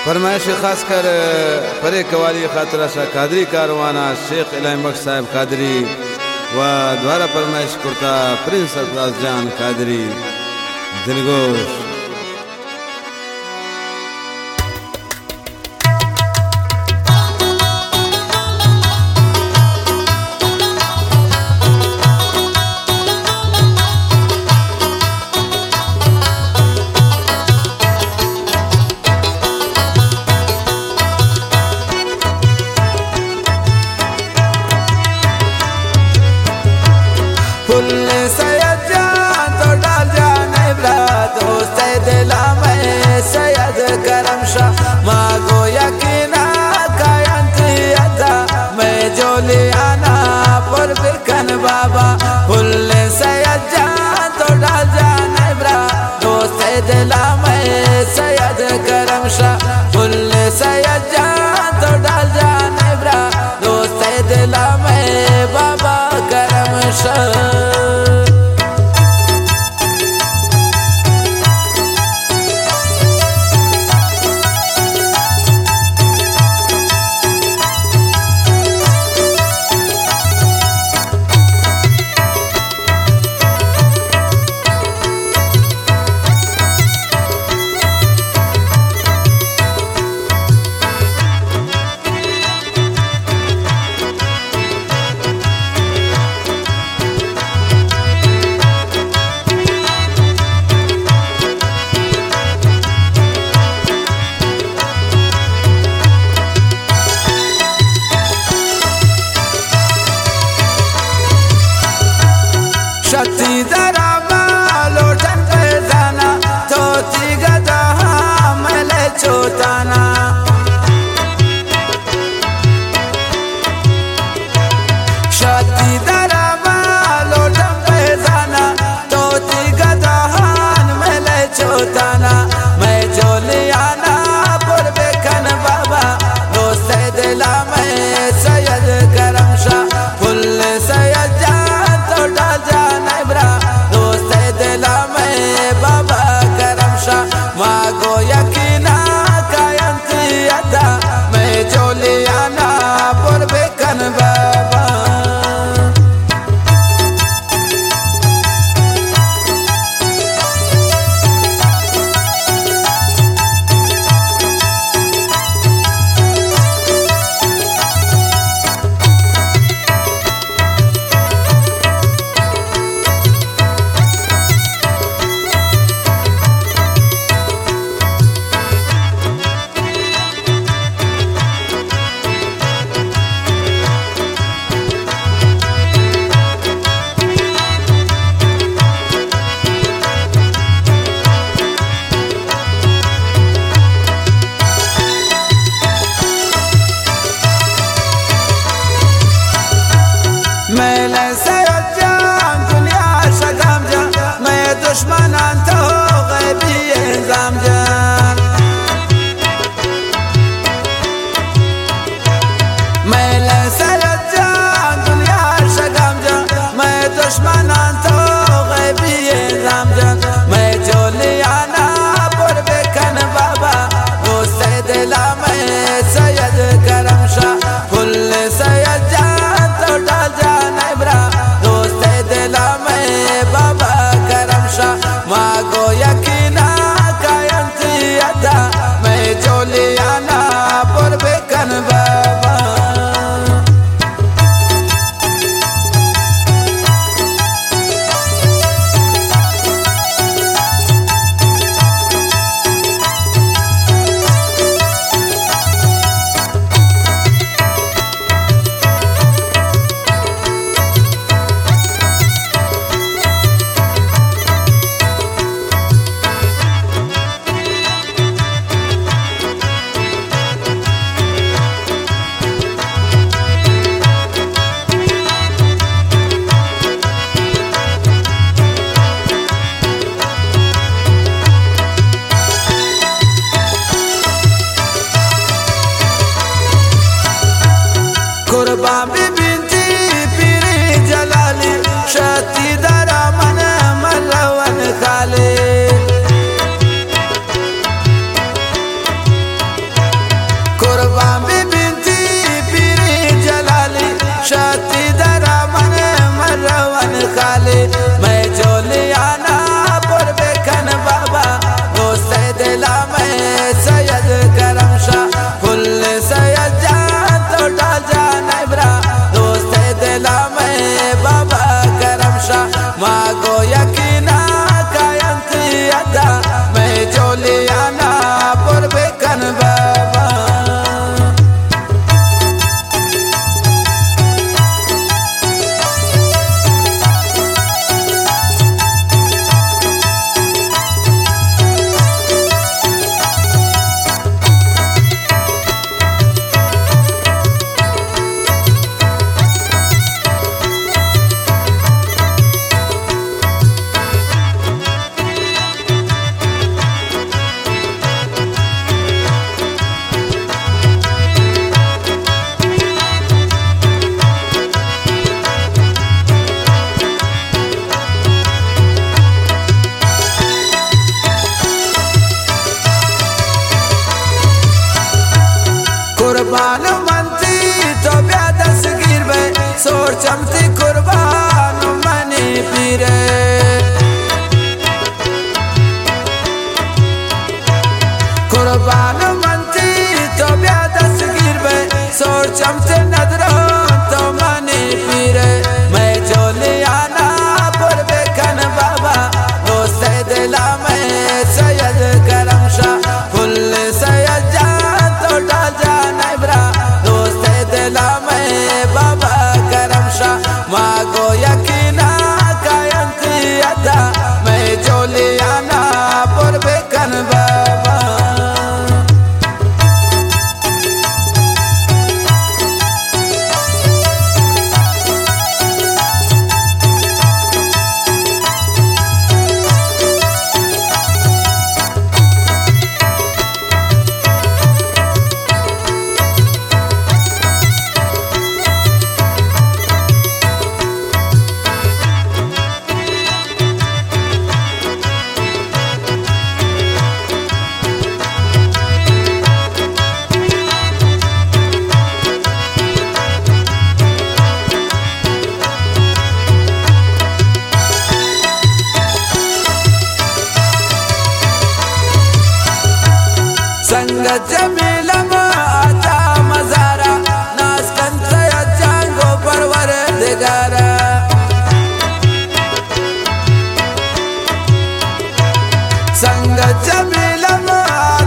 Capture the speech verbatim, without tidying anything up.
फरमाइश खास कर परे कवाली खातरा शाह कादरी कारवाना शेख इलाही बख्श साहब कादरी व द्वारा फरमाइश करता प्रिंस सरफराज जान कादरी दिलगोश। मागो यकीना कायंतियता मैं जो ले आना पर बिकन बाबा फुल सैयद जान तो डाल जाने ब्रा दोस्त दिला मैं सैयद करम शाह फुल सैयद जान तो डाल जाने ब्रा दोस्त दिला मैं बाबा करम शाह। चमती कुर्बान मनी पीरे कुर्बान मनती तो ब्या दस्तगीर बे सोर चमते नदरों तो मनी पीरे मैं जोलियाना पर बेकन बाबा दोस्त दिला में सैयद करम शाह फुल सैयद जान तो डाल जान इब्रा दोस्त दिला में बाबा करम शाह मागो यकीना कायंती अदा मैं जोलियाना पर बेकन बाबा संगत जमीलम आता मजारा नास कंत जांगो परवर दिगारा संगत जमीलम